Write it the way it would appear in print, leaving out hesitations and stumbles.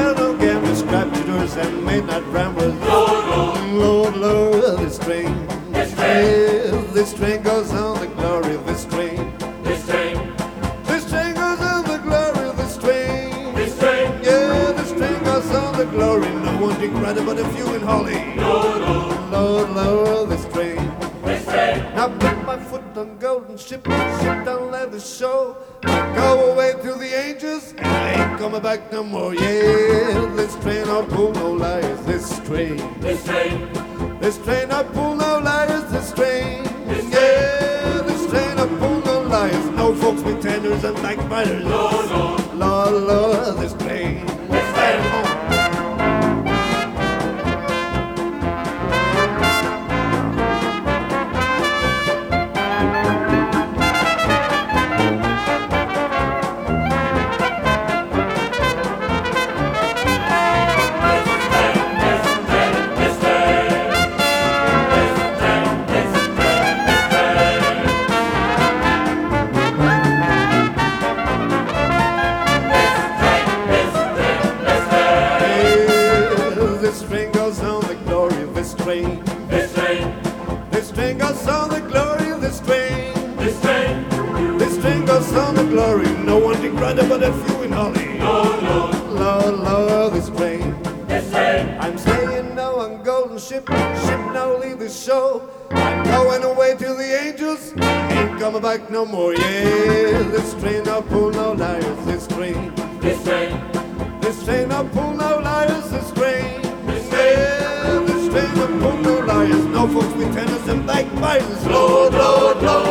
are no gamblers, crapshooters, and midnight ramblers. Lord, Lord, this train. This train. Yeah, this train goes on the glory of this train. This train. This train goes on the glory of this train. This train. Yeah, this train goes on the glory. No one take credit but a few in Holly. Lord, Lord, this train. This train. I put my foot on golden ship don't let the show. I go away to the angels, and I ain't coming back no more. Yeah, this train I pull no liars. This train. This train. This train I pull no liars. This train. This train. Yeah, this train I pull no liars. No folks pretenders and backbiters. Lord, Lord, this train. This train. This train goes on the glory of this train. This train. This train goes on the glory of this train. This train. This train goes on the glory. No one take credit but a few in Holly. Lord, Lord, this train. This train. I'm staying now on golden ship now leave the show. I'm going away to the angels. Ain't coming back no more. Yeah, this train I pull no liars. This train. This train. This train I pull no liars. This train. Yeah, this train I pull no liars. No folks with tenants and backbiters. Lord, Lord, Lord.